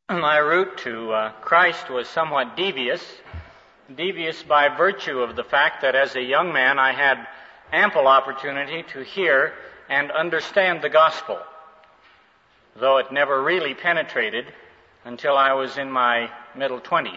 My route to Christ was somewhat devious by virtue of the fact that as a young man I had ample opportunity to hear and understand the gospel, though it never really penetrated until I was in my middle 20s.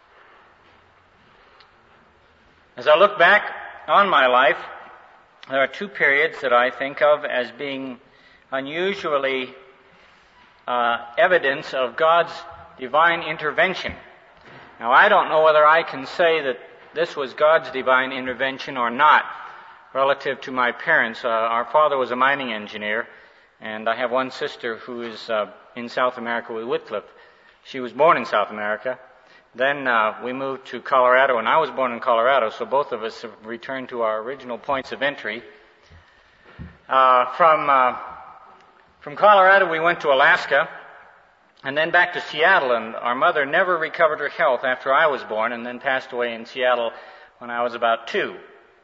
As I look back on my life, there are two periods that I think of as being unusually evidence of God's divine intervention. Now, I don't know whether I can say that this was God's divine intervention or not relative to my parents. Our father was a mining engineer, and I have one sister who is in South America with Wycliffe. She was born in South America. Then we moved to Colorado, and I was born in Colorado, so both of us have returned to our original points of entry. From Colorado, we went to Alaska, and then back to Seattle, and our mother never recovered her health after I was born, and then passed away in Seattle when I was about 2.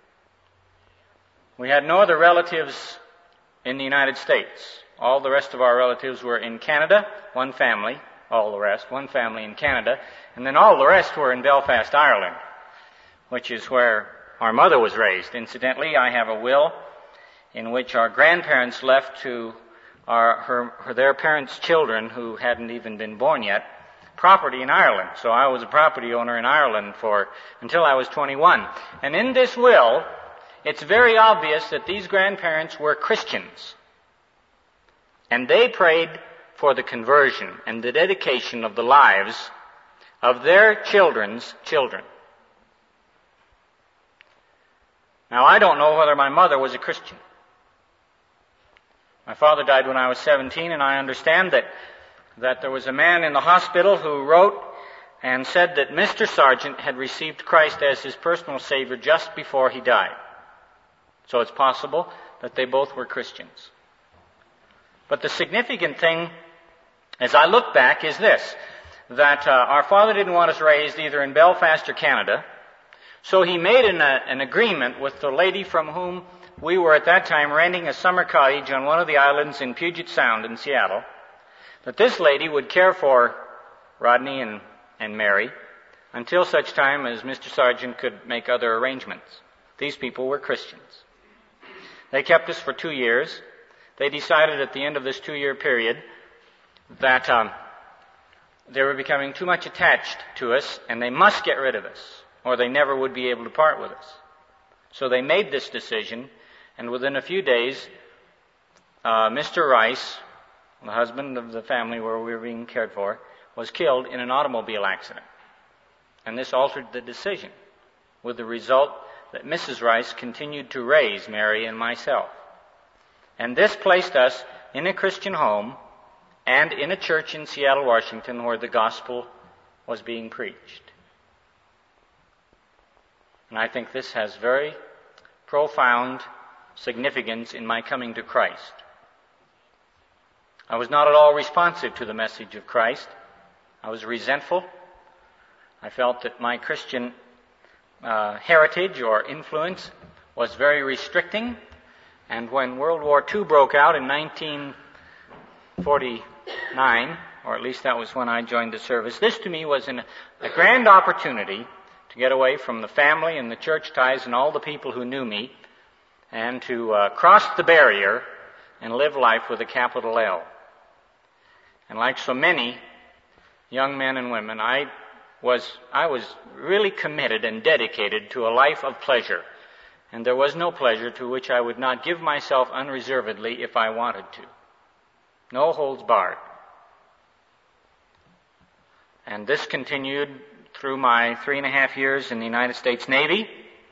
We had no other relatives in the United States. All the rest of our relatives were in Canada, one family, one family in Canada, and then all the rest were in Belfast, Ireland, which is where our mother was raised. Incidentally, I have a will in which our grandparents left to their parents' children who hadn't even been born yet, property in Ireland. So I was a property owner in Ireland until I was 21. And in this will, it's very obvious that these grandparents were Christians. And they prayed for the conversion and the dedication of the lives of their children's children. Now, I don't know whether my mother was a Christian. My father died when I was 17, and I understand that there was a man in the hospital who wrote and said that Mr. Sargent had received Christ as his personal Savior just before he died. So it's possible that they both were Christians. But the significant thing, as I look back, is this, that our father didn't want us raised either in Belfast or Canada, so he made an agreement with the lady from whom we were at that time renting a summer cottage on one of the islands in Puget Sound in Seattle, that this lady would care for Rodney and Mary until such time as Mr. Sargent could make other arrangements. These people were Christians. They kept us for 2 years. They decided at the end of this 2-year period that they were becoming too much attached to us and they must get rid of us, or they never would be able to part with us. So they made this decision, and within a few days, Mr. Rice, the husband of the family where we were being cared for, was killed in an automobile accident. And this altered the decision, with the result that Mrs. Rice continued to raise Mary and myself. And this placed us in a Christian home and in a church in Seattle, Washington, where the gospel was being preached. And I think this has very profound significance in my coming to Christ. I was not at all responsive to the message of Christ. I was resentful. I felt that my Christian heritage or influence was very restricting. And when World War II broke out in 1949, or at least that was when I joined the service, this to me was a grand opportunity to get away from the family and the church ties and all the people who knew me, and to cross the barrier and live life with a capital L. And like so many young men and women, I was really committed and dedicated to a life of pleasure. And there was no pleasure to which I would not give myself unreservedly if I wanted to. No holds barred. And this continued through my 3.5 years in the United States Navy.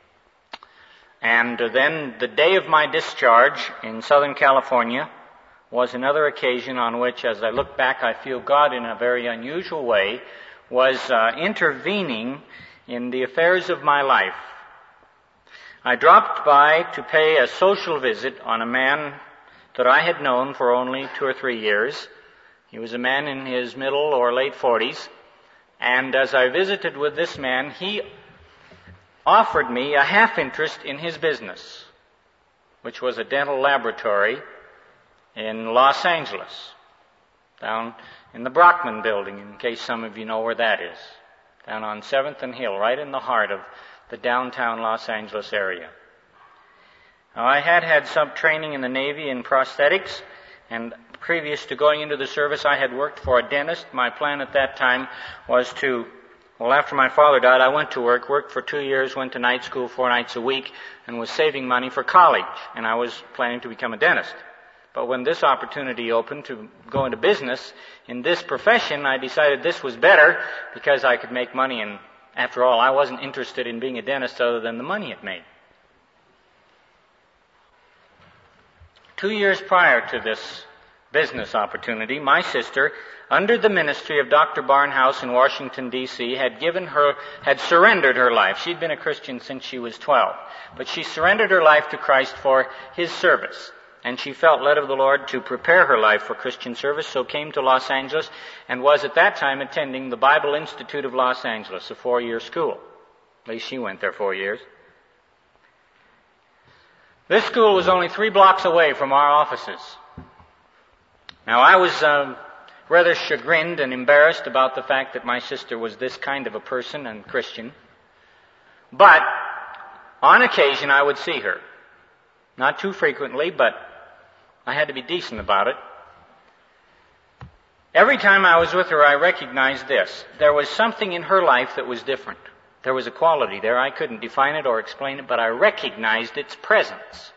And then the day of my discharge in Southern California was another occasion on which, as I look back, I feel God in a very unusual way was intervening in the affairs of my life. I dropped by to pay a social visit on a man that I had known for only 2 or 3 years. He was a man in his middle or late 40s, and as I visited with this man, he offered me a half interest in his business, which was a dental laboratory in Los Angeles, down in the Brockman Building, in case some of you know where that is, down on 7th and Hill, right in the heart of the downtown Los Angeles area. Now, I had some training in the Navy in prosthetics, and previous to going into the service, I had worked for a dentist. My plan at that time was after my father died, I went to worked for 2 years, went to night school 4 nights a week, and was saving money for college, and I was planning to become a dentist. But when this opportunity opened to go into business in this profession, I decided this was better because I could make money, and after all, I wasn't interested in being a dentist other than the money it made. 2 years prior to this business opportunity, my sister, under the ministry of Dr. Barnhouse in Washington, D.C., had surrendered her life. She'd been a Christian since she was 12, but she surrendered her life to Christ for His service. And she felt led of the Lord to prepare her life for Christian service, so came to Los Angeles and was at that time attending the Bible Institute of Los Angeles, a 4-year school. At least she went there 4 years. This school was only 3 blocks away from our offices. Now, I was rather chagrined and embarrassed about the fact that my sister was this kind of a person and Christian. But on occasion, I would see her. Not too frequently, but I had to be decent about it. Every time I was with her, I recognized this. There was something in her life that was different. There was a quality there. I couldn't define it or explain it, but I recognized its presence.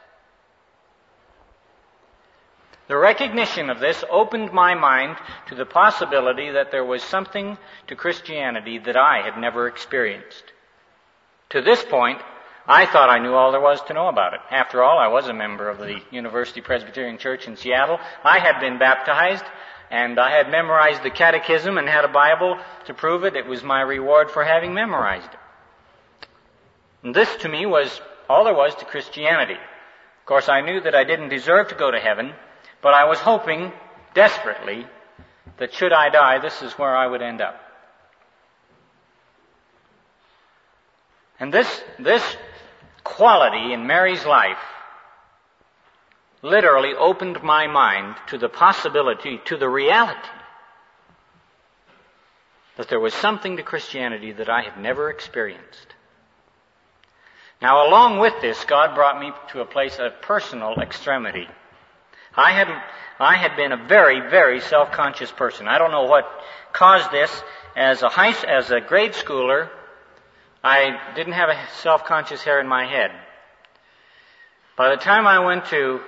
The recognition of this opened my mind to the possibility that there was something to Christianity that I had never experienced. To this point, I thought I knew all there was to know about it. After all, I was a member of the University Presbyterian Church in Seattle. I had been baptized, and I had memorized the catechism and had a Bible to prove it. It was my reward for having memorized it. And this, to me, was all there was to Christianity. Of course, I knew that I didn't deserve to go to heaven, but I was hoping desperately that should I die, this is where I would end up. And this quality in Mary's life literally opened my mind to the possibility, to the reality, that there was something to Christianity that I had never experienced. Now, along with this, God brought me to a place of personal extremity. I had been a very, very self-conscious person. I don't know what caused this. As a grade schooler, I didn't have a self-conscious hair in my head. By the time I went to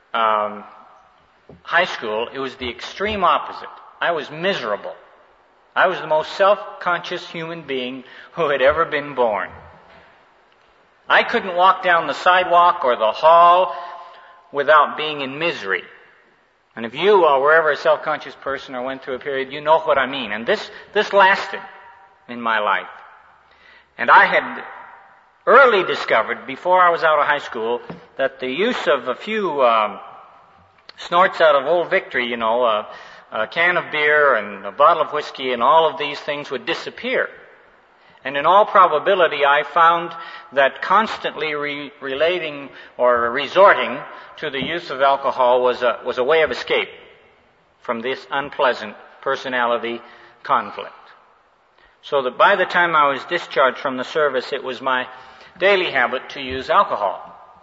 high school, it was the extreme opposite. I was miserable. I was the most self-conscious human being who had ever been born. I couldn't walk down the sidewalk or the hall without being in misery. And if you were ever a self-conscious person or went through a period, you know what I mean. And this lasted in my life. And I had early discovered, before I was out of high school, that the use of a few snorts out of Old Victory, a can of beer and a bottle of whiskey and all of these things would disappear. And in all probability, I found that constantly relating or resorting to the use of alcohol was a way of escape from this unpleasant personality conflict. So that by the time I was discharged from the service, it was my daily habit to use alcohol.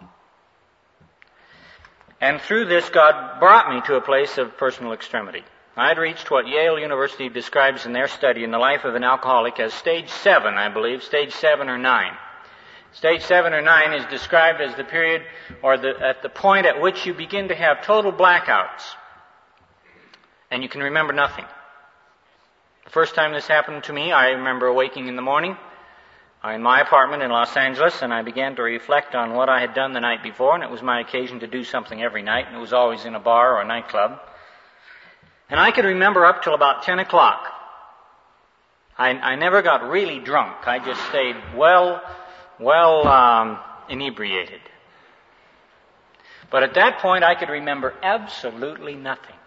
And through this, God brought me to a place of personal extremity. I had reached what Yale University describes in their study in the life of an alcoholic as stage 7, I believe, stage 7 or 9. Stage 7 or 9 is described as the period or at the point at which you begin to have total blackouts and you can remember nothing. The first time this happened to me, I remember awaking in the morning in my apartment in Los Angeles, and I began to reflect on what I had done the night before, and it was my occasion to do something every night, and it was always in a bar or a nightclub. And I could remember up till about 10 o'clock. I never got really drunk. I just stayed well inebriated. But at that point, I could remember absolutely nothing.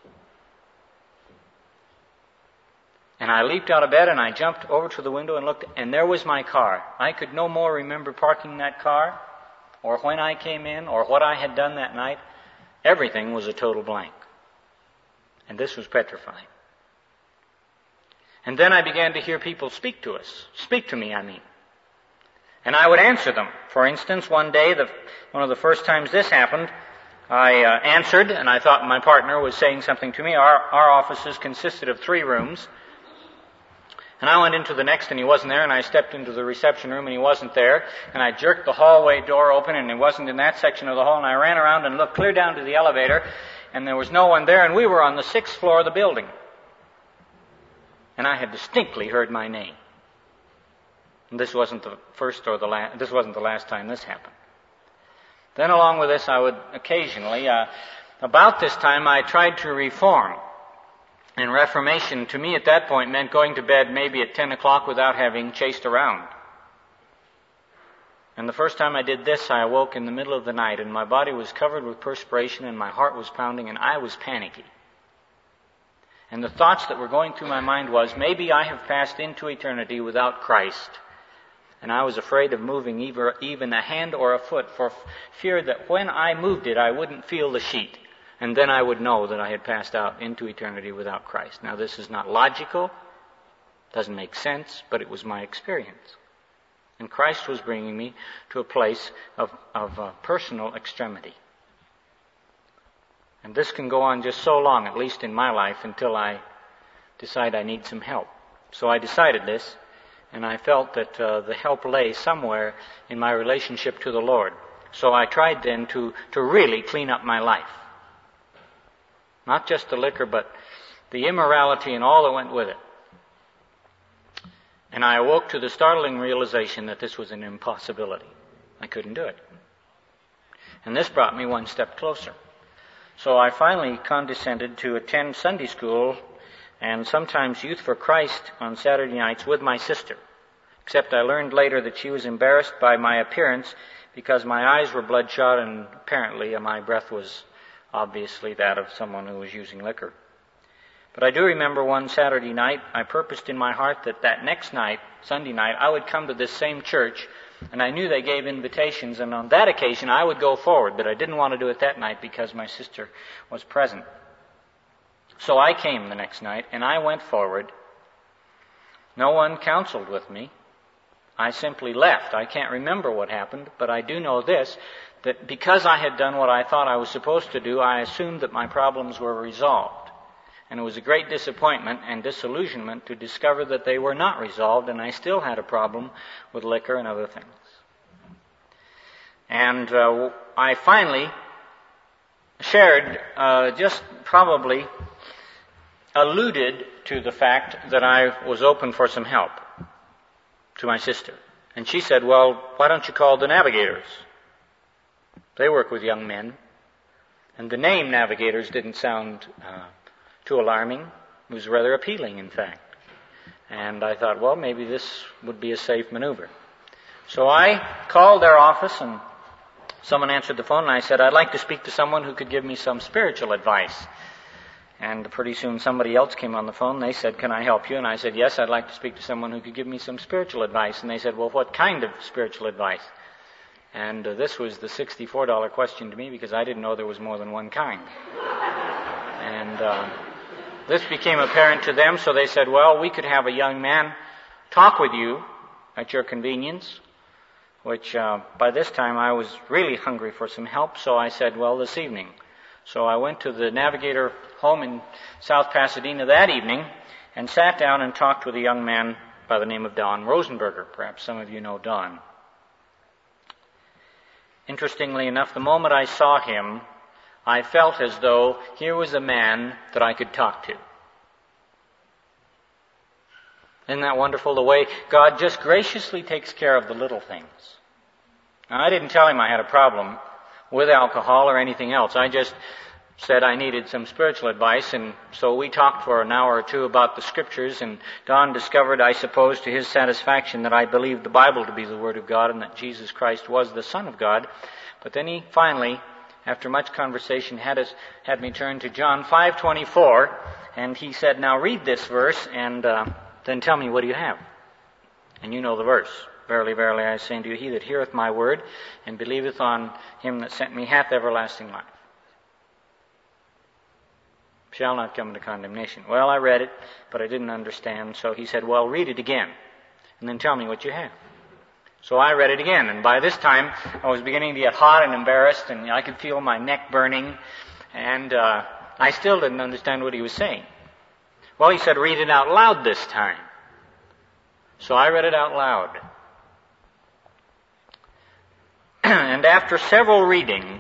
And I leaped out of bed and I jumped over to the window and looked, and there was my car. I could no more remember parking that car, or when I came in, or what I had done that night. Everything was a total blank. And this was petrifying. And then I began to hear people speak to me, I mean. And I would answer them. For instance, one day, one of the first times this happened, I answered, and I thought my partner was saying something to me. Our offices consisted of 3 rooms. And I went into the next and he wasn't there, and I stepped into the reception room and he wasn't there, and I jerked the hallway door open and he wasn't in that section of the hall, and I ran around and looked clear down to the elevator, and there was no one there, and we were on the 6th floor of the building. And I had distinctly heard my name. And this wasn't the last time this happened. Then along with this, I would occasionally, about this time, I tried to reform. And reformation to me at that point meant going to bed maybe at 10 o'clock without having chased around. And the first time I did this, I awoke in the middle of the night, and my body was covered with perspiration, and my heart was pounding, and I was panicky. And the thoughts that were going through my mind was, maybe I have passed into eternity without Christ. And I was afraid of moving even a hand or a foot for fear that when I moved it, I wouldn't feel the sheet. And then I would know that I had passed out into eternity without Christ. Now, this is not logical, doesn't make sense, but it was my experience. And Christ was bringing me to a place of personal extremity. And this can go on just so long, at least in my life, until I decide I need some help. So I decided this, and I felt that the help lay somewhere in my relationship to the Lord. So I tried then to really clean up my life. Not just the liquor, but the immorality and all that went with it. And I awoke to the startling realization that this was an impossibility. I couldn't do it. And this brought me one step closer. So I finally condescended to attend Sunday school and sometimes Youth for Christ on Saturday nights with my sister. Except I learned later that she was embarrassed by my appearance because my eyes were bloodshot and apparently my breath was obviously that of someone who was using liquor. But I do remember one Saturday night, I purposed in my heart that next night, Sunday night, I would come to this same church, and I knew they gave invitations, and on that occasion I would go forward, but I didn't want to do it that night because my sister was present. So I came the next night, and I went forward. No one counseled with me. I simply left. I can't remember what happened, but I do know this, that because I had done what I thought I was supposed to do, I assumed that my problems were resolved. And it was a great disappointment and disillusionment to discover that they were not resolved, and I still had a problem with liquor and other things. And I finally shared, just probably alluded to the fact that I was open for some help to my sister. And she said, well, why don't you call the Navigators? They work with young men. And the name Navigators didn't sound too alarming. It was rather appealing, in fact. And I thought, well, maybe this would be a safe maneuver. So I called their office, and someone answered the phone, and I said, I'd like to speak to someone who could give me some spiritual advice. And pretty soon somebody else came on the phone. They said, can I help you? And I said, yes, I'd like to speak to someone who could give me some spiritual advice. And they said, well, what kind of spiritual advice? And this was the $64 question to me because I didn't know there was more than one kind. And this became apparent to them, so they said, well, we could have a young man talk with you at your convenience, which by this time I was really hungry for some help, so I said, well, this evening. So I went to the Navigator home in South Pasadena that evening and sat down and talked with a young man by the name of Don Rosenberger. Perhaps some of you know Don. Interestingly enough, the moment I saw him, I felt as though here was a man that I could talk to. Isn't that wonderful, the way God just graciously takes care of the little things? Now, I didn't tell him I had a problem with alcohol or anything else. I just said I needed some spiritual advice, and so we talked for an hour or two about the Scriptures, and Don discovered, I suppose, to his satisfaction that I believed the Bible to be the Word of God and that Jesus Christ was the Son of God. But then he finally, after much conversation, had me turn to John 5:24, and he said, now read this verse, and then tell me, what do you have? And you know the verse. Verily, verily, I say unto you, he that heareth my word and believeth on him that sent me hath everlasting life. shall not come into condemnation. Well, I read it, but I didn't understand. So he said, well, read it again, and then tell me what you have. So I read it again, and by this time I was beginning to get hot and embarrassed, and I could feel my neck burning, and I still didn't understand what he was saying. Well, he said, read it out loud this time. So I read it out loud. And after several readings,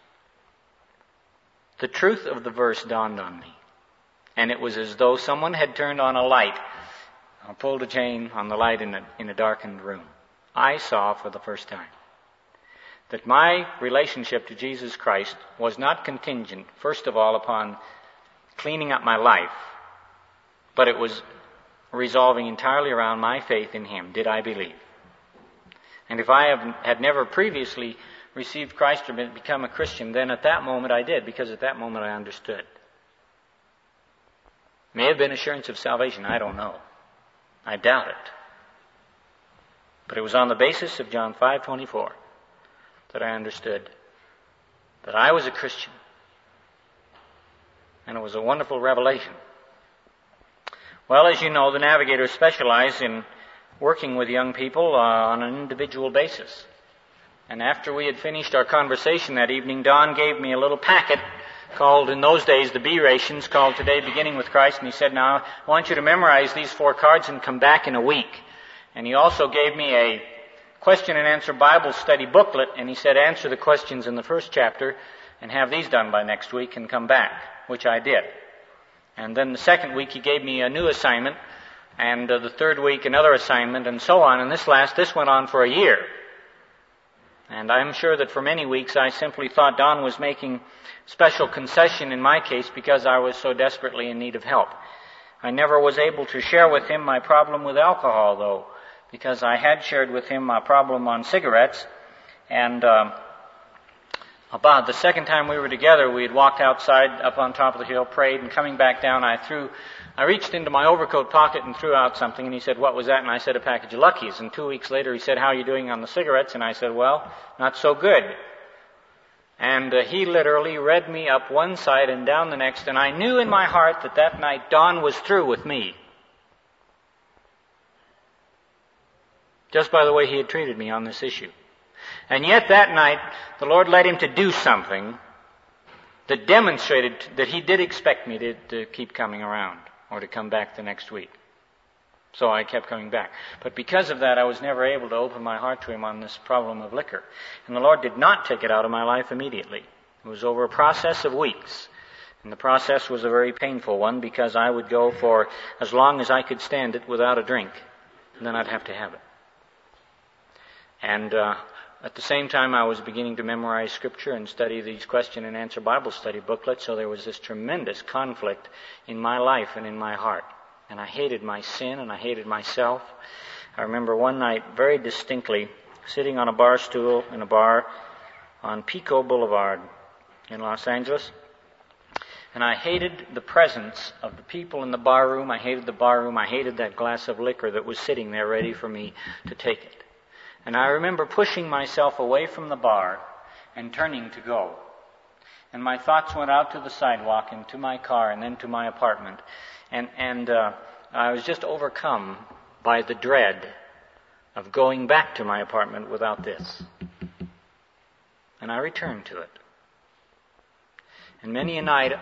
the truth of the verse dawned on me. And it was as though someone had turned on a light, or pulled a chain on the light in a darkened room. I saw for the first time that my relationship to Jesus Christ was not contingent, first of all, upon cleaning up my life, but it was resolving entirely around my faith in Him. Did I believe? And if I had never previously received Christ or become a Christian, then at that moment I did, because at that moment I understood. May have been assurance of salvation, I don't know. I doubt it. But it was on the basis of John 5:24 that I understood that I was a Christian. And it was a wonderful revelation. Well, as you know, the Navigators specialize in working with young people on an individual basis. And after we had finished our conversation that evening, Don gave me a little packet called, in those days, the B rations, called Today Beginning with Christ. And he said, now, I want you to memorize these 4 cards and come back in a week. And he also gave me a question and answer Bible study booklet, and he said, answer the questions in the first chapter and have these done by next week and come back, which I did. And then the second week he gave me a new assignment, and the third week another assignment, and so on. And this went on for a year. And I'm sure that for many weeks I simply thought Don was making special concession in my case because I was so desperately in need of help. I never was able to share with him my problem with alcohol, though, because I had shared with him my problem on cigarettes. And about the second time we were together, we had walked outside up on top of the hill, prayed, and coming back down, I reached into my overcoat pocket and threw out something, and he said, what was that? And I said, a package of Luckies. And 2 weeks later he said, how are you doing on the cigarettes? And I said, well, not so good. And he literally read me up one side and down the next, and I knew in my heart that night Don was through with me. Just by the way he had treated me on this issue. And yet that night, the Lord led him to do something that demonstrated that he did expect me to keep coming around, or to come back the next week. So I kept coming back. But because of that, I was never able to open my heart to him on this problem of liquor. And the Lord did not take it out of my life immediately. It was over a process of weeks. And the process was a very painful one, because I would go for as long as I could stand it without a drink. And then I'd have to have it. And at the same time, I was beginning to memorize Scripture and study these question and answer Bible study booklets, so there was this tremendous conflict in my life and in my heart. And I hated my sin, and I hated myself. I remember one night very distinctly sitting on a bar stool in a bar on Pico Boulevard in Los Angeles. And I hated the presence of the people in the bar room. I hated the bar room. I hated that glass of liquor that was sitting there ready for me to take it. And I remember pushing myself away from the bar and turning to go. And my thoughts went out to the sidewalk and to my car and then to my apartment. And I was just overcome by the dread of going back to my apartment without this. And I returned to it. And many a night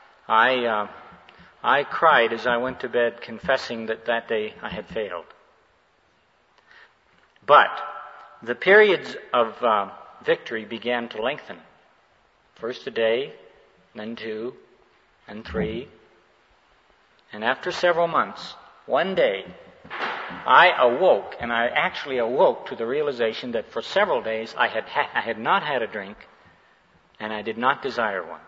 I cried as I went to bed, confessing that day I had failed. But the periods of victory began to lengthen. First a day, then 2, and 3. And after several months, one day, I awoke, and I actually awoke to the realization that for several days I had not had a drink, and I did not desire one.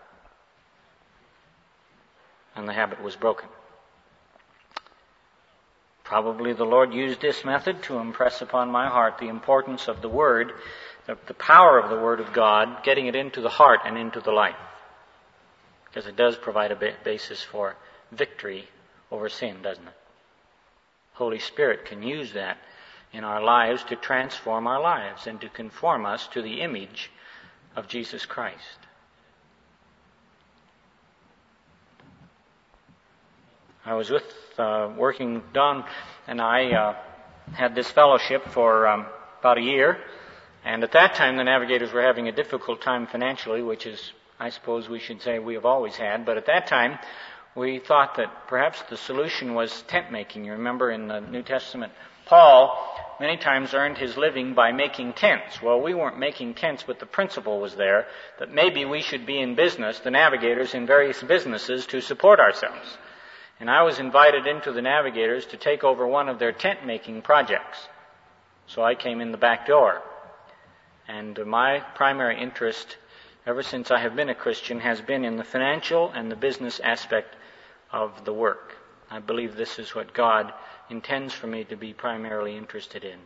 And the habit was broken. Probably the Lord used this method to impress upon my heart the importance of the Word, the power of the Word of God, getting it into the heart and into the life. Because it does provide a basis for victory over sin, doesn't it? Holy Spirit can use that in our lives to transform our lives and to conform us to the image of Jesus Christ. I was working, Don and I had this fellowship for about a year, and at that time the Navigators were having a difficult time financially, which is, I suppose we should say, we have always had, but at that time we thought that perhaps the solution was tent making. You remember in the New Testament, Paul many times earned his living by making tents. Well, we weren't making tents, but the principle was there that maybe we should be in business, the Navigators, in various businesses to support ourselves. And I was invited into the Navigators to take over one of their tent-making projects. So I came in the back door. And my primary interest, ever since I have been a Christian, has been in the financial and the business aspect of the work. I believe this is what God intends for me to be primarily interested in.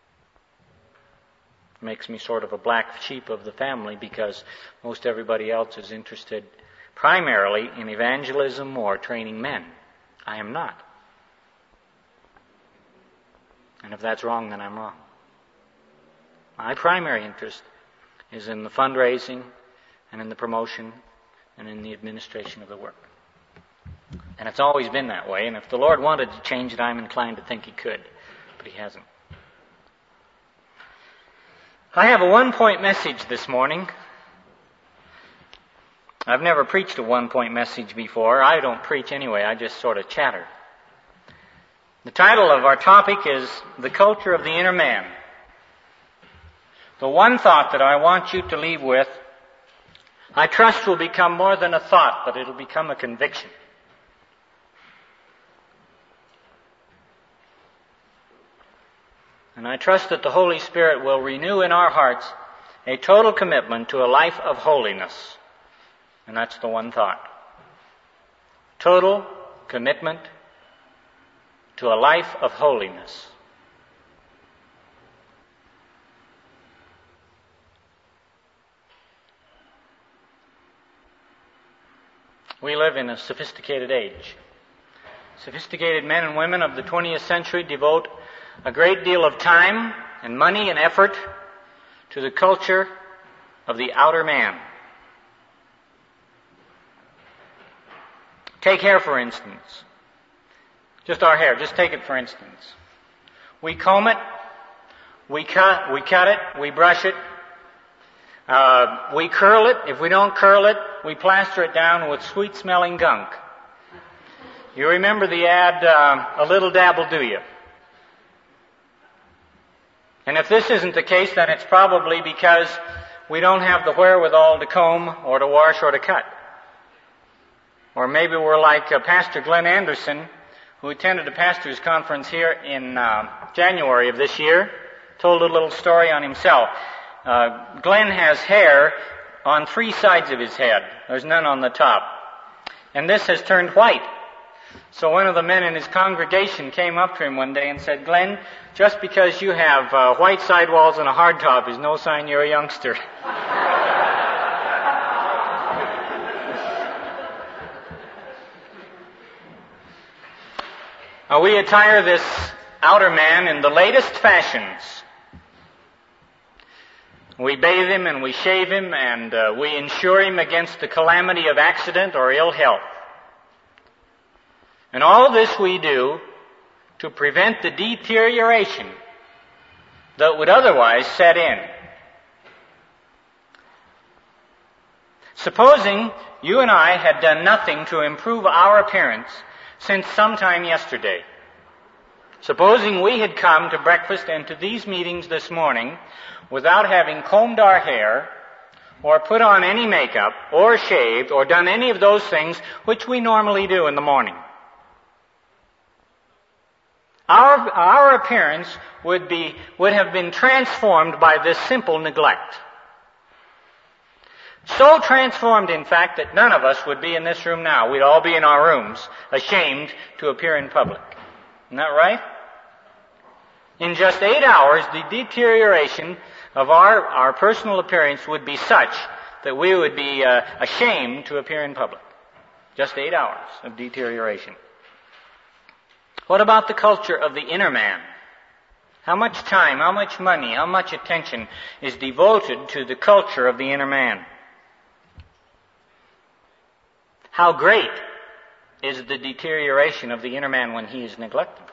It makes me sort of a black sheep of the family because most everybody else is interested primarily in evangelism or training men. I am not. And if that's wrong, then I'm wrong. My primary interest is in the fundraising and in the promotion and in the administration of the work. And it's always been that way, and if the Lord wanted to change it, I'm inclined to think He could, but He hasn't. I have a one-point message this morning. I've never preached a one-point message before. I don't preach anyway, I just sort of chatter. The title of our topic is The Culture of the Inner Man. The one thought that I want you to leave with, I trust will become more than a thought, but it'll become a conviction. And I trust that the Holy Spirit will renew in our hearts a total commitment to a life of holiness. And that's the one thought. Total commitment to a life of holiness. We live in a sophisticated age. Sophisticated men and women of the 20th century devote a great deal of time and money and effort to the culture of the outer man. Take hair, for instance. Just our hair. Just take it, for instance. We comb it. We cut it. We brush it. We curl it. If we don't curl it, we plaster it down with sweet-smelling gunk. You remember the ad, a little dab will do you. And if this isn't the case, then it's probably because we don't have the wherewithal to comb or to wash or to cut. Or maybe we're like Pastor Glenn Anderson, who attended a pastor's conference here in January of this year, told a little story on himself. Glenn has hair on 3 sides of his head. There's none on the top. And this has turned white. So one of the men in his congregation came up to him one day and said, "Glenn, just because you have white sidewalls and a hard top is no sign you're a youngster." We attire this outer man in the latest fashions. We bathe him and we shave him and we insure him against the calamity of accident or ill health. And all this we do to prevent the deterioration that would otherwise set in. Supposing you and I had done nothing to improve our appearance since sometime yesterday. Supposing we had come to breakfast and to these meetings this morning without having combed our hair or put on any makeup or shaved or done any of those things which we normally do in the morning. Our appearance would have been transformed by this simple neglect. So transformed, in fact, that none of us would be in this room now. We'd all be in our rooms, ashamed to appear in public. Isn't that right? In just 8 hours, the deterioration of our personal appearance would be such that we would be ashamed to appear in public. Just 8 hours of deterioration. What about the culture of the inner man? How much time, how much money, how much attention is devoted to the culture of the inner man? How great is the deterioration of the inner man when he is neglected.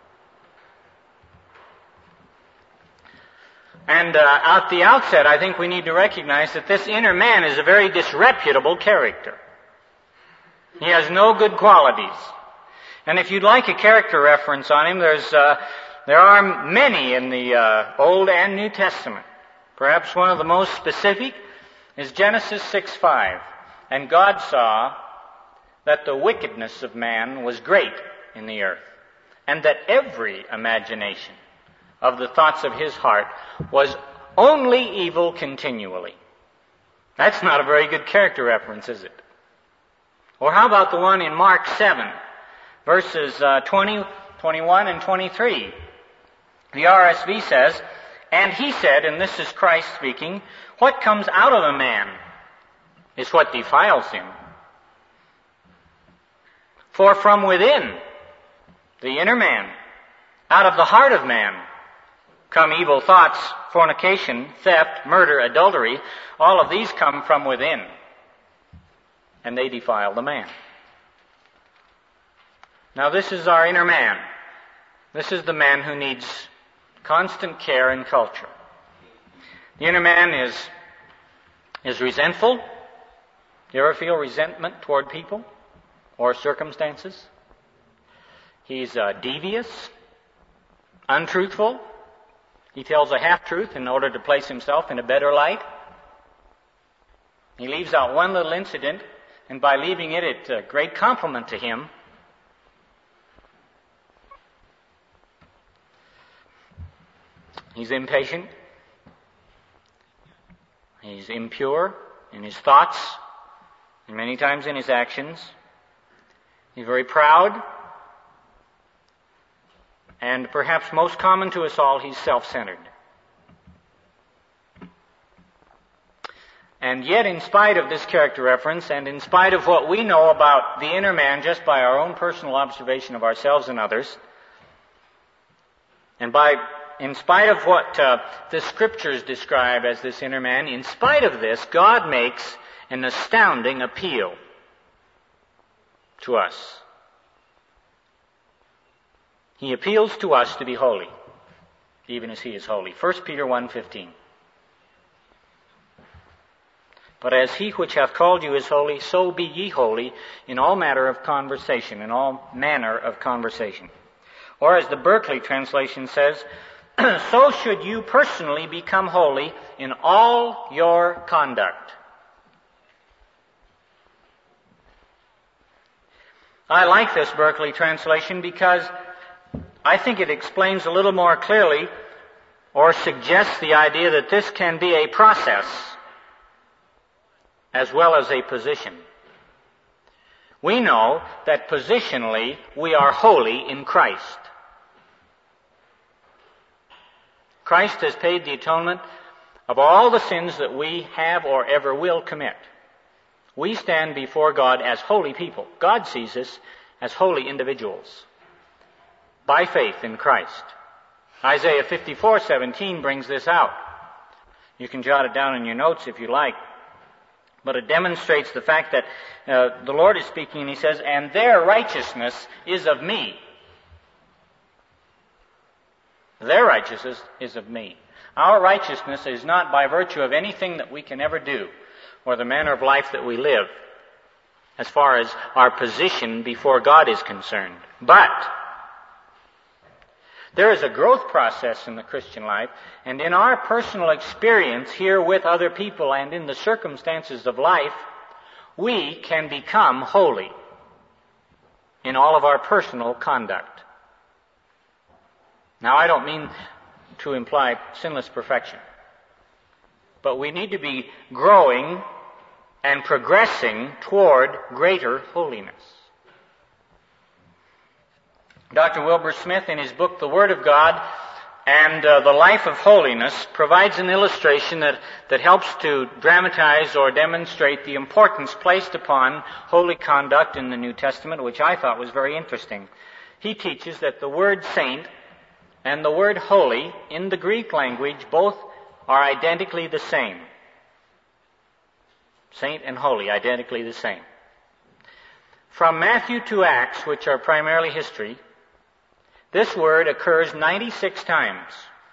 And at the outset, I think we need to recognize that this inner man is a very disreputable character. He has no good qualities. And if you'd like a character reference on him, there are many in the Old and New Testament. Perhaps one of the most specific is Genesis 6:5. And God saw that the wickedness of man was great in the earth, and that every imagination of the thoughts of his heart was only evil continually. That's not a very good character reference, is it? Or how about the one in Mark 7, verses 20, 21, and 23? The RSV says, "And he said," and this is Christ speaking, "what comes out of a man is what defiles him. For from within, the inner man, out of the heart of man, come evil thoughts, fornication, theft, murder, adultery. All of these come from within, and they defile the man." Now this is our inner man. This is the man who needs constant care and culture. The inner man is resentful. Do you ever feel resentment toward people or circumstances? He's devious, untruthful. He tells a half-truth in order to place himself in a better light. He leaves out one little incident, and by leaving it, it's a great compliment to him. He's impatient. He's impure in his thoughts, and many times in his actions. He's very proud. And perhaps most common to us all, he's self-centered. And yet, in spite of this character reference, and in spite of what we know about the inner man just by our own personal observation of ourselves and others, and in spite of what the Scriptures describe as this inner man, in spite of this, God makes an astounding appeal to us. He appeals to us to be holy, even as he is holy. 1 Peter 1:15. "But as he which hath called you is holy, so be ye holy in all manner of conversation." In all manner of conversation. Or as the Berkeley translation says, "So should you personally become holy in all your conduct." I like this Berkeley translation because I think it explains a little more clearly or suggests the idea that this can be a process as well as a position. We know that positionally we are holy in Christ. Christ has paid the atonement of all the sins that we have or ever will commit. We stand before God as holy people. God sees us as holy individuals by faith in Christ. Isaiah 54:17 brings this out. You can jot it down in your notes if you like. But it demonstrates the fact that the Lord is speaking, and he says, "And their righteousness is of me." Their righteousness is of me. Our righteousness is not by virtue of anything that we can ever do or the manner of life that we live as far as our position before God is concerned. But there is a growth process in the Christian life, and in our personal experience here with other people and in the circumstances of life, we can become holy in all of our personal conduct. Now, I don't mean to imply sinless perfection, but we need to be growing and progressing toward greater holiness. Dr. Wilbur Smith, in his book, The Word of God and the Life of Holiness, provides an illustration that helps to dramatize or demonstrate the importance placed upon holy conduct in the New Testament, which I thought was very interesting. He teaches that the word saint and the word holy in the Greek language both are identically the same. Saint and holy, identically the same. From Matthew to Acts, which are primarily history, this word occurs 96 times.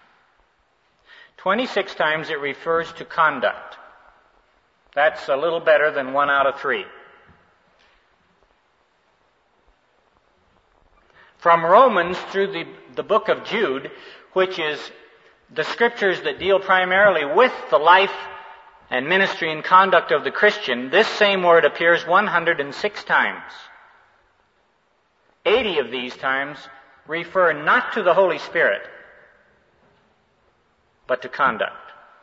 26 times it refers to conduct. That's a little better than 1 out of 3. From Romans through the book of Jude, which is the scriptures that deal primarily with the life and ministry and conduct of the Christian, this same word appears 106 times. 80 of these times refer not to the Holy Spirit, but to conduct.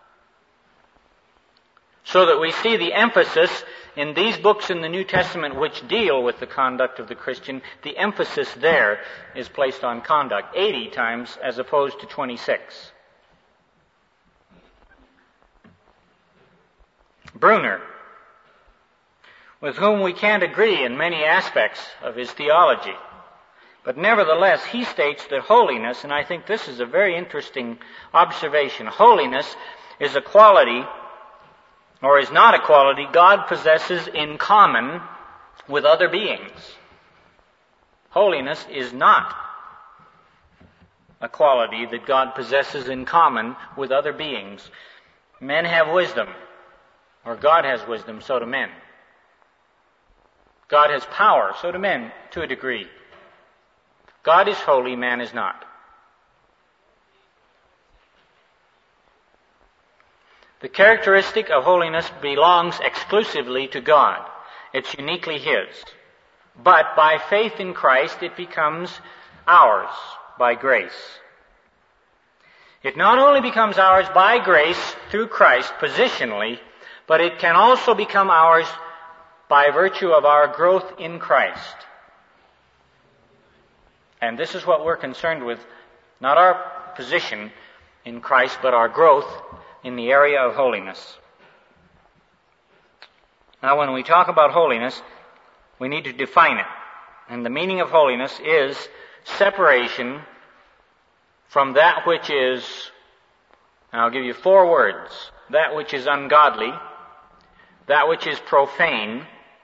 So that we see the emphasis in these books in the New Testament which deal with the conduct of the Christian, the emphasis there is placed on conduct, 80 times as opposed to 26. Brunner, with whom we can't agree in many aspects of his theology, but nevertheless he states that holiness, and I think this is a very interesting observation, holiness is a quality, or is not a quality, God possesses in common with other beings. Holiness is not a quality that God possesses in common with other beings. Men have wisdom, or God has wisdom, so do men. God has power, so do men, to a degree. God is holy, man is not. The characteristic of holiness belongs exclusively to God. It's uniquely His. But by faith in Christ, it becomes ours by grace. It not only becomes ours by grace through Christ positionally, but it can also become ours by virtue of our growth in Christ. And this is what we're concerned with, not our position in Christ, but our growth in the area of holiness. Now, when we talk about holiness, we need to define it. And the meaning of holiness is separation from that which is, and I'll give you 4 words, that which is ungodly, that which is profane,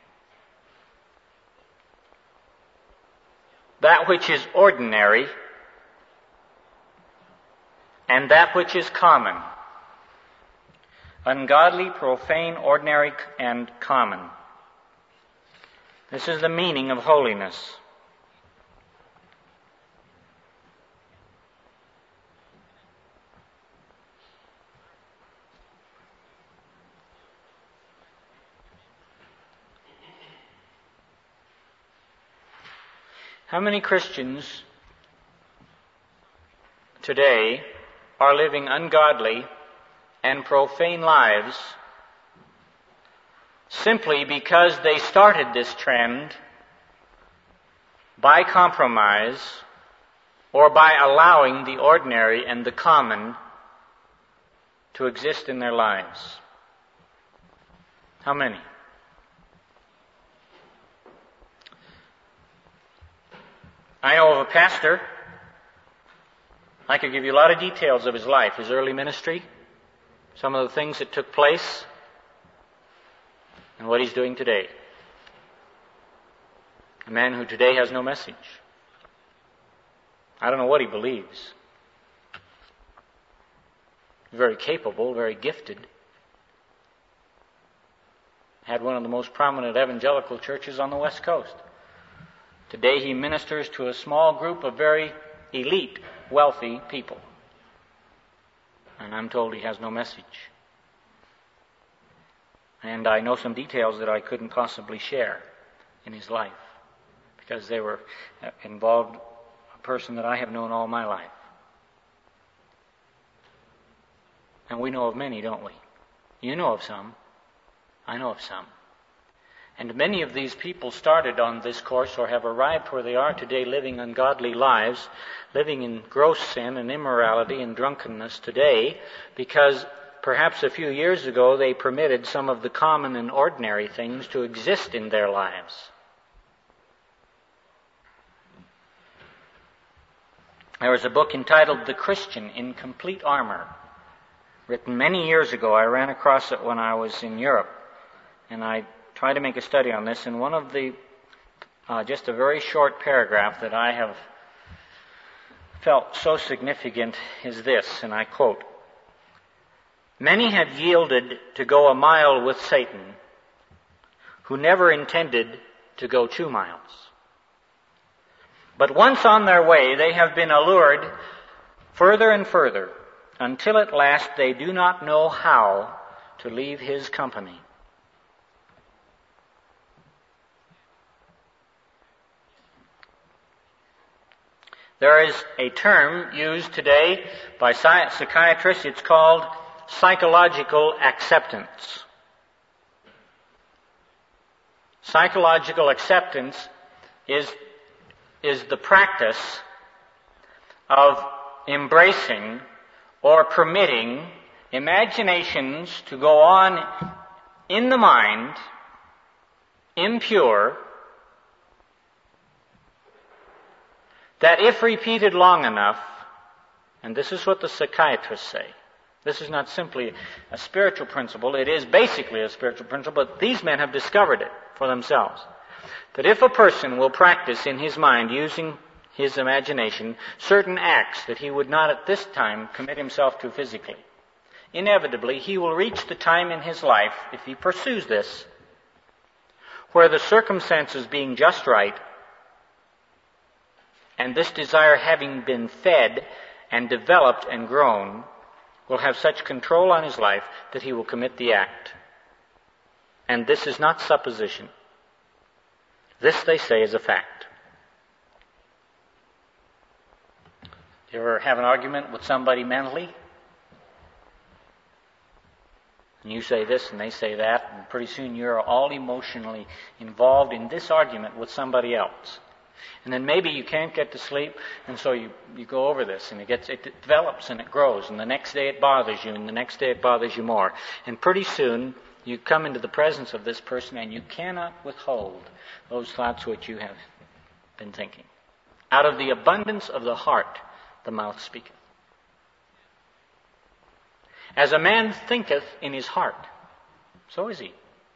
that which is ordinary, and that which is common. Ungodly, profane, ordinary, and common. This is the meaning of holiness. How many Christians today are living ungodly and profane lives simply because they started this trend by compromise or by allowing the ordinary and the common to exist in their lives? How many? I know of a pastor, I could give you a lot of details of his life, his early ministry, some of the things that took place, and what he's doing today. A man who today has no message. I don't know what he believes. Very capable, very gifted. Had one of the most prominent evangelical churches on the West Coast. Today he ministers to a small group of very elite, wealthy people. And I'm told he has no message. And I know some details that I couldn't possibly share in his life, because they were involved a person that I have known all my life. And we know of many, don't we? You know of some. I know of some. And many of these people started on this course or have arrived where they are today, living ungodly lives, living in gross sin and immorality and drunkenness today, because perhaps a few years ago they permitted some of the common and ordinary things to exist in their lives. There was a book entitled The Christian in Complete Armor, written many years ago. I ran across it when I was in Europe, and I tried to make a study on this, and one of the just a very short paragraph that I have felt so significant is this, and I quote, "Many have yielded to go a mile with Satan who never intended to go 2 miles. But once on their way, they have been allured further and further, until at last they do not know how to leave his company." There is a term used today by psychiatrists. It's called psychological acceptance. Psychological acceptance is the practice of embracing or permitting imaginations to go on in the mind, impure, that if repeated long enough, and this is what the psychiatrists say, this is not simply a spiritual principle, it is basically a spiritual principle, but these men have discovered it for themselves, that if a person will practice in his mind, using his imagination, certain acts that he would not at this time commit himself to physically, inevitably he will reach the time in his life, if he pursues this, where the circumstances being just right, and this desire having been fed and developed and grown, will have such control on his life that he will commit the act. And this is not supposition. This, they say, is a fact. You ever have an argument with somebody mentally? And you say this and they say that, and pretty soon you're all emotionally involved in this argument with somebody else. And then maybe you can't get to sleep, and so you go over this, and it develops and it grows, and the next day it bothers you, and the next day it bothers you more. And pretty soon you come into the presence of this person, and you cannot withhold those thoughts which you have been thinking. Out of the abundance of the heart, the mouth speaketh. As a man thinketh in his heart, so is he.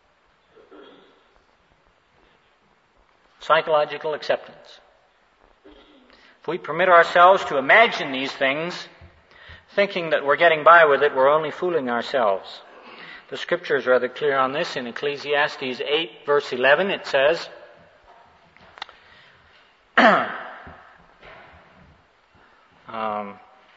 Psychological acceptance. If we permit ourselves to imagine these things, thinking that we're getting by with it, we're only fooling ourselves. The Scripture is rather clear on this. In Ecclesiastes 8, verse 11, it says, how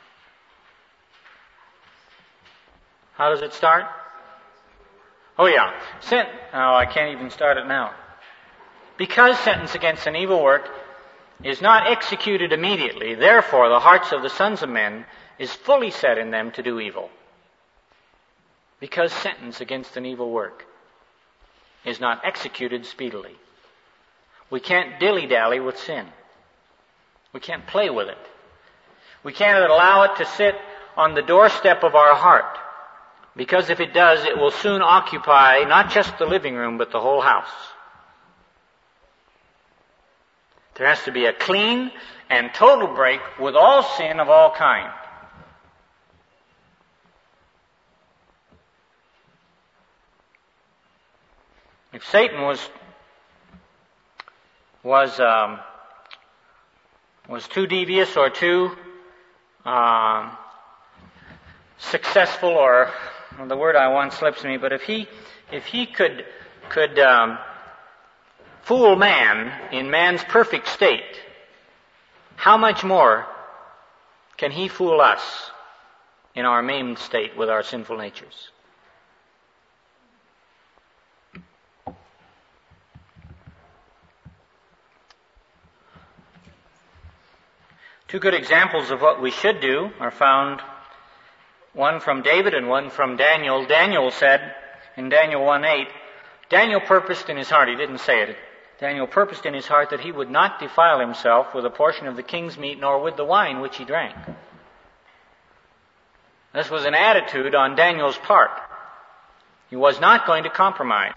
does it start? Oh yeah. I can't even start it now. Because sentence against an evil work is not executed immediately, therefore the hearts of the sons of men is fully set in them to do evil. Because sentence against an evil work is not executed speedily. We can't dilly-dally with sin. We can't play with it. We can't allow it to sit on the doorstep of our heart, because if it does, it will soon occupy not just the living room, but the whole house. There has to be a clean and total break with all sin of all kind. If Satan was too devious or too successful, or the word I want slips me, but if he could fool man in man's perfect state, how much more can he fool us in our maimed state with our sinful natures? Two good examples of what we should do are found, one from David and one from Daniel. Daniel said in Daniel 1:8, Daniel purposed in his heart, he didn't say it, Daniel purposed in his heart that he would not defile himself with a portion of the king's meat, nor with the wine which he drank. This was an attitude on Daniel's part. He was not going to compromise.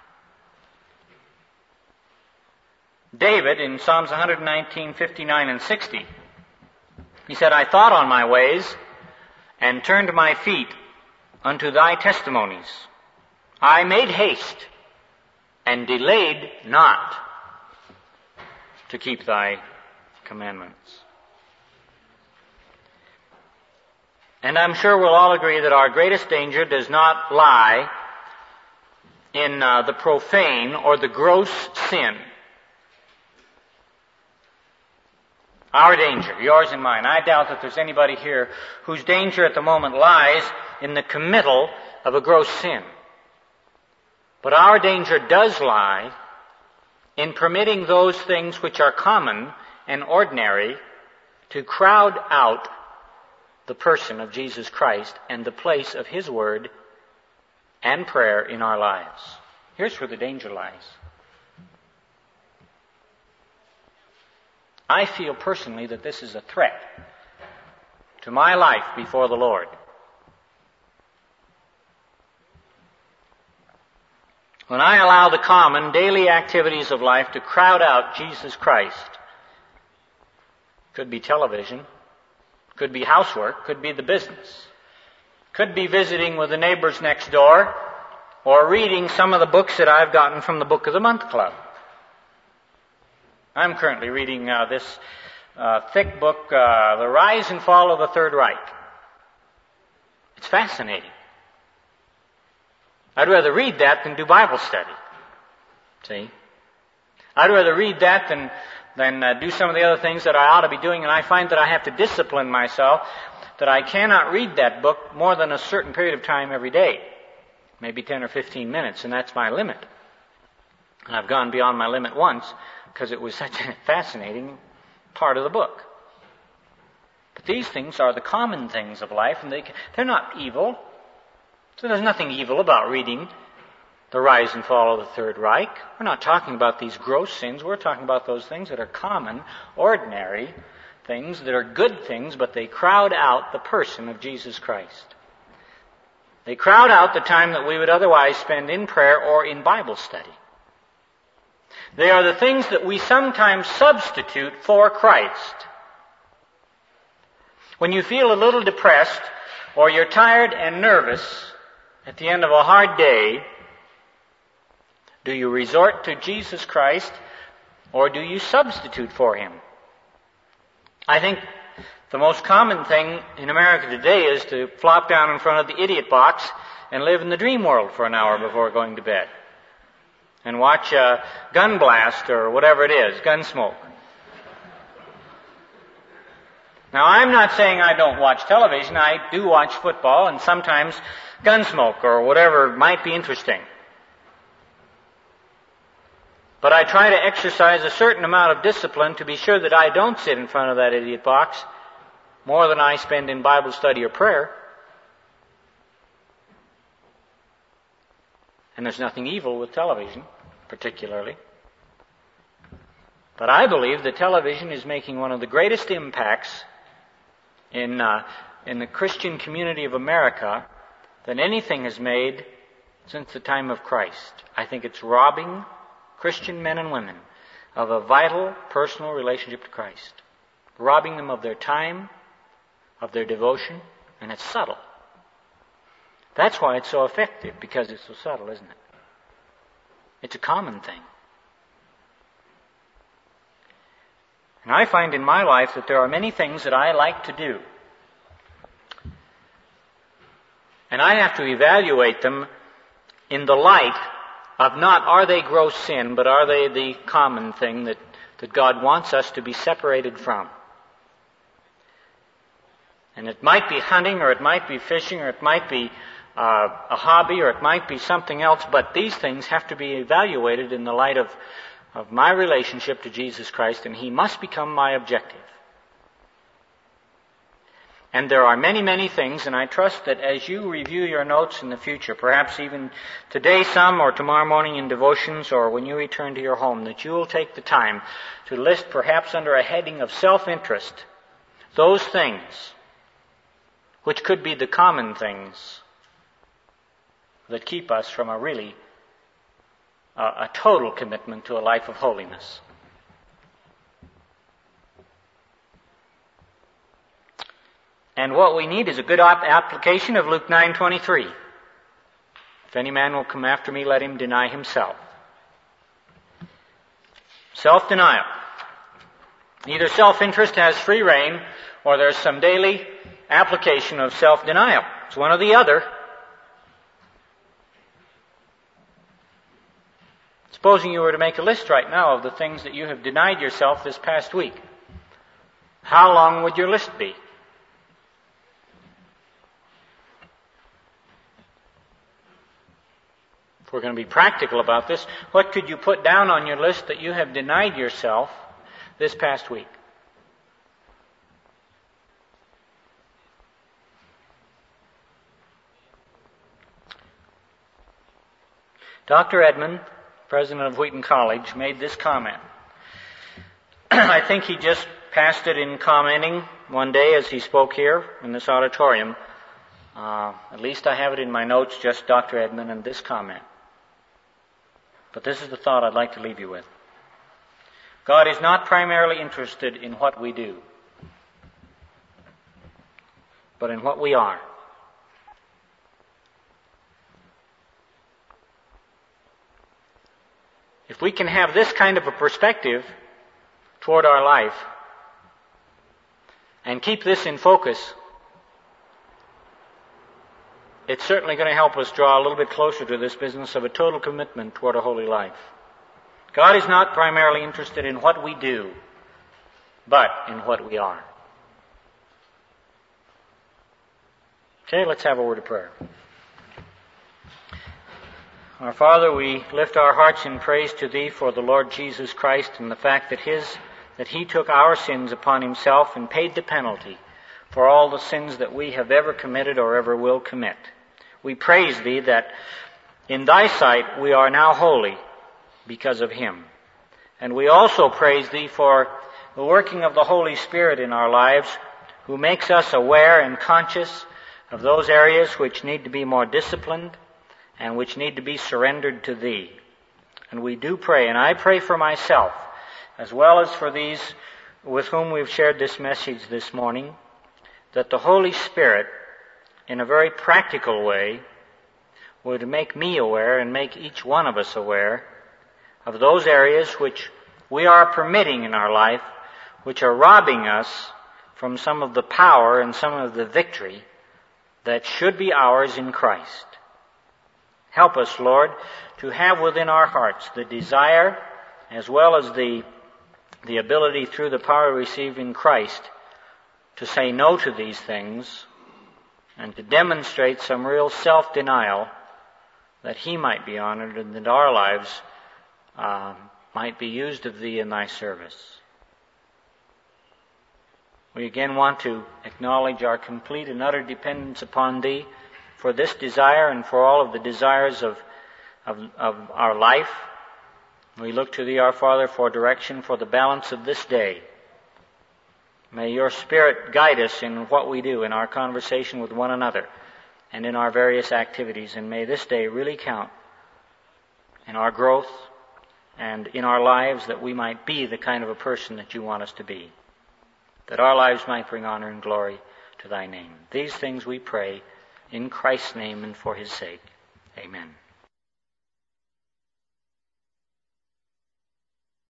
David, in Psalms 119, 59, and 60, he said, I thought on my ways, and turned my feet unto thy testimonies. I made haste, and delayed not to keep thy commandments. And I'm sure we'll all agree that our greatest danger does not lie in the profane or the gross sin. Our danger, yours and mine. I doubt that there's anybody here whose danger at the moment lies in the committal of a gross sin. But our danger does lie in permitting those things which are common and ordinary to crowd out the person of Jesus Christ and the place of His Word and prayer in our lives. Here's where the danger lies. I feel personally that this is a threat to my life before the Lord. When I allow the common daily activities of life to crowd out Jesus Christ, could be television, could be housework, could be the business, could be visiting with the neighbors next door, or reading some of the books that I've gotten from the Book of the Month Club. I'm currently reading this thick book, The Rise and Fall of the Third Reich. It's fascinating. I'd rather read that than do Bible study. See? I'd rather read that than do some of the other things that I ought to be doing, and I find that I have to discipline myself, that I cannot read that book more than a certain period of time every day. Maybe 10 or 15 minutes, and that's my limit. And I've gone beyond my limit once, because it was such a fascinating part of the book. But these things are the common things of life, and they're not evil. So there's nothing evil about reading The Rise and Fall of the Third Reich. We're not talking about these gross sins. We're talking about those things that are common, ordinary things, that are good things, but they crowd out the person of Jesus Christ. They crowd out the time that we would otherwise spend in prayer or in Bible study. They are the things that we sometimes substitute for Christ. When you feel a little depressed, or you're tired and nervous at the end of a hard day, do you resort to Jesus Christ, or do you substitute for Him? I think the most common thing in America today is to flop down in front of the idiot box and live in the dream world for an hour before going to bed. And watch a gun blast or whatever it is, gun smoke. Now, I'm not saying I don't watch television. I do watch football and sometimes Gunsmoke or whatever might be interesting. But I try to exercise a certain amount of discipline to be sure that I don't sit in front of that idiot box more than I spend in Bible study or prayer. And there's nothing evil with television, particularly. But I believe that television is making one of the greatest impacts in the Christian community of America than anything has made since the time of Christ. I think it's robbing Christian men and women of a vital personal relationship to Christ. Robbing them of their time, of their devotion, and it's subtle. That's why it's so effective, because it's so subtle, isn't it? It's a common thing. And I find in my life that there are many things that I like to do. And I have to evaluate them in the light of not are they gross sin, but are they the common thing that God wants us to be separated from. And it might be hunting, or it might be fishing, or it might be a hobby, or it might be something else, but these things have to be evaluated in the light of my relationship to Jesus Christ, and He must become my objective. And there are many, many things, and I trust that as you review your notes in the future, perhaps even today some, or tomorrow morning in devotions, or when you return to your home, that you will take the time to list, perhaps under a heading of self-interest, those things which could be the common things that keep us from a total commitment to a life of holiness. And what we need is a good application of Luke 9:23. If any man will come after me, let him deny himself. Self-denial. Either self-interest has free rein, or there's some daily application of self-denial. It's one or the other. Supposing you were to make a list right now of the things that you have denied yourself this past week, how long would your list be? If we're going to be practical about this, what could you put down on your list that you have denied yourself this past week? Dr. Edmund, president of Wheaton College, made this comment. I think he just passed it in commenting one day as he spoke here in this auditorium. At least I have it in my notes, just Dr. Edmund and this comment. But this is the thought I'd like to leave you with. God is not primarily interested in what we do, but in what we are. If we can have this kind of a perspective toward our life and keep this in focus, it's certainly going to help us draw a little bit closer to this business of a total commitment toward a holy life. God is not primarily interested in what we do, but in what we are. Okay, let's have a word of prayer. Our Father, we lift our hearts in praise to Thee for the Lord Jesus Christ and the fact that He took our sins upon Himself and paid the penalty for all the sins that we have ever committed or ever will commit. We praise Thee that in Thy sight we are now holy because of Him. And we also praise Thee for the working of the Holy Spirit in our lives, who makes us aware and conscious of those areas which need to be more disciplined and which need to be surrendered to Thee. And we do pray, and I pray for myself, as well as for these with whom we've shared this message this morning, that the Holy Spirit, in a very practical way, would make me aware and make each one of us aware of those areas which we are permitting in our life, which are robbing us from some of the power and some of the victory that should be ours in Christ. Help us, Lord, to have within our hearts the desire as well as the ability through the power received in Christ to say no to these things and to demonstrate some real self-denial that He might be honored and that our lives might be used of Thee in Thy service. We again want to acknowledge our complete and utter dependence upon Thee for this desire and for all of the desires of our life. We look to Thee, our Father, for direction for the balance of this day. May Your Spirit guide us in what we do, in our conversation with one another, and in our various activities. And may this day really count in our growth and in our lives, that we might be the kind of a person that You want us to be, that our lives might bring honor and glory to Thy name. These things we pray in Christ's name and for His sake. Amen.